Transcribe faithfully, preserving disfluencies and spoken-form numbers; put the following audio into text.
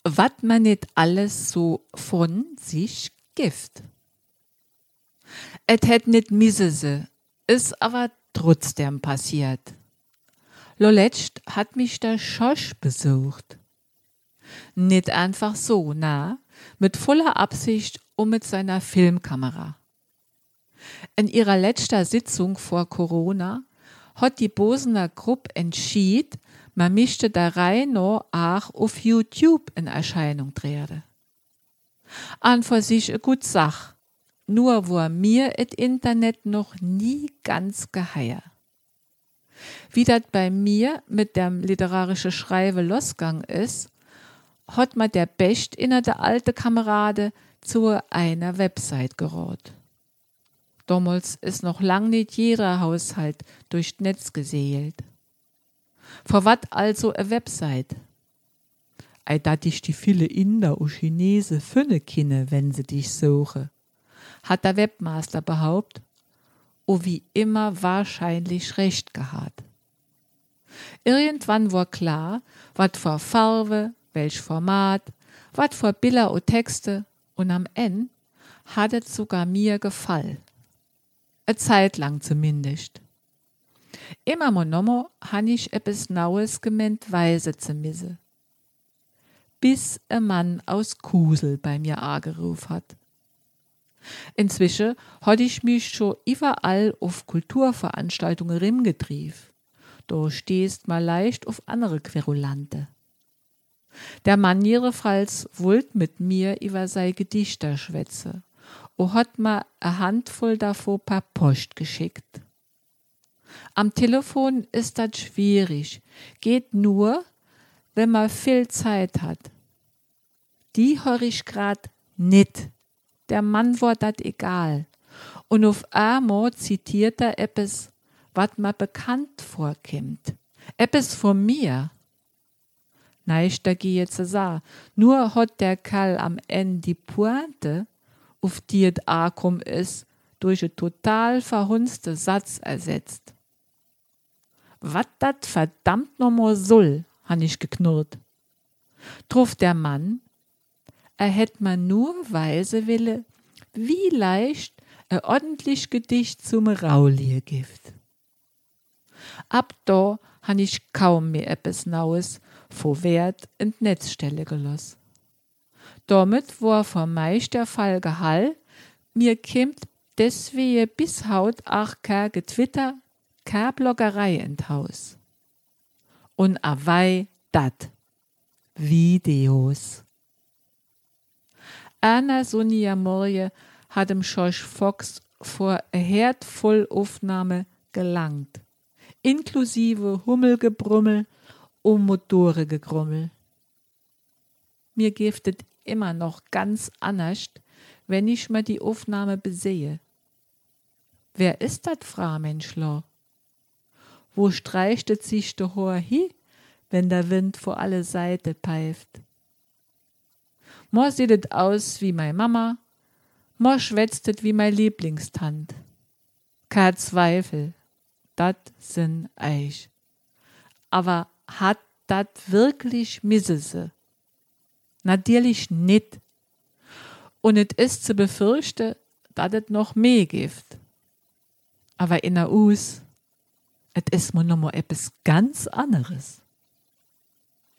wat man nicht alles so von sich gibt. Et hätt nicht misse se, ist aber trotzdem passiert. Loletzt hat mich der Schosch besucht. Nicht einfach so, na, mit voller Absicht und mit seiner Filmkamera. In ihrer letzter Sitzung vor Corona hat die Bosener Gruppe entschied, man mischte da rein noch auch auf YouTube in Erscheinung treten. An für sich eine gute Sache, nur war mir et Internet noch nie ganz geheier. Wie das bei mir mit dem literarischen Schreiben losgang ist, hat man der Best inner der alte Kamerade zu einer Website gerot. Damals ist noch lang nicht jeder Haushalt durchs Netz geseelt. Vor wat also a Website? Ei dat ich die viele Inder und Chinese fünne kinne, wenn sie dich suche, hat der Webmaster behauptet, o wie immer wahrscheinlich recht gehabt. Irgendwann war klar, wat für Farbe, welch Format, wat für Bilder und Texte, und am Ende hat es sogar mir gefallen. A Zeit lang zumindest. Immer monommo han ich etwas Naues gemeint weise zu misse. Bis ein Mann aus Kusel bei mir angerufen hat. Inzwischen hatte ich mich schon überall auf Kulturveranstaltungen rimgetrieben. Da stehst mal leicht auf andere Querulante. Der Mann jedenfalls wollt mit mir über sei Gedichter schwätze und hat mir a Handvoll davor per Post geschickt. Am Telefon ist das schwierig, geht nur, wenn man viel Zeit hat. Die hör ich grad nit. Der Mann war dat egal. Und auf einmal zitiert er etwas, wat mir bekannt vorkommt. Etwas von mir. Neisch, da geh jetzt sa. Nur hat der Kerl am Ende die Pointe, auf die et ankommen ist, durch einen total verhunzte Satz ersetzt. Wat dat verdammt nochmal soll, han ich geknurrt. Truff der Mann, er hätt man nur weise wille, wie leicht ein ordentlich Gedicht zum Raulie gibt. Ab da han ich kaum mehr etwas Naues vor Wert in Netzstelle gelost. Damit war für mich der Fall gehall, mir kimmt deswegen bis haut auch kein Getwitter, keine Bloggerei ins Haus. Und awei dat. Videos. Anna Sonja Morje hat dem Schorsch Fox vor a Herd voll Aufnahme gelangt. Inklusive Hummelgebrummel und Motoregegrummel. Mir giftet immer noch ganz anders, wenn ich mir die Aufnahme besehe. Wer ist dat, Frau Menschler? Wo streichtet sich der Hoher hi, wenn der Wind vor alle Seiten pfeift? Mo sieht et aus wie mei Mama, mo schwätzt et wie mei Lieblingstant. Kein Zweifel, dat sind eich. Aber hat dat wirklich Missese? Natürlich nit. Und et ist zu befürchten, dat et noch mehr gibt. Aber in der Us, et ist mo noch mal etwas ganz anderes.